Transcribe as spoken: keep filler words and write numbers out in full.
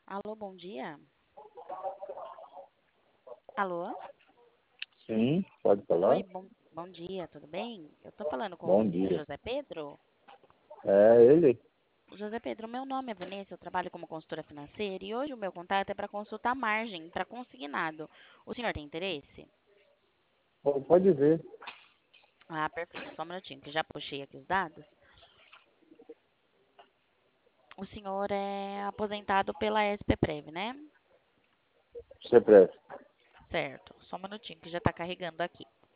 Alô, bom dia. Alô? Sim, pode falar? Oi, bom, bom dia, tudo bem? Eu tô falando com Bom o senhor dia. José Pedro. É ele? José Pedro, meu nome é Vanessa, eu trabalho como consultora financeira e hoje o meu contato é para consultar margem para consignado. O senhor tem interesse? Pô, Pode ver. Ah, perfeito. Só um minutinho, que já puxei aqui os dados. O senhor é aposentado pela S P Prev, né? Você presta. Certo. Só um minutinho, que já está carregando aqui.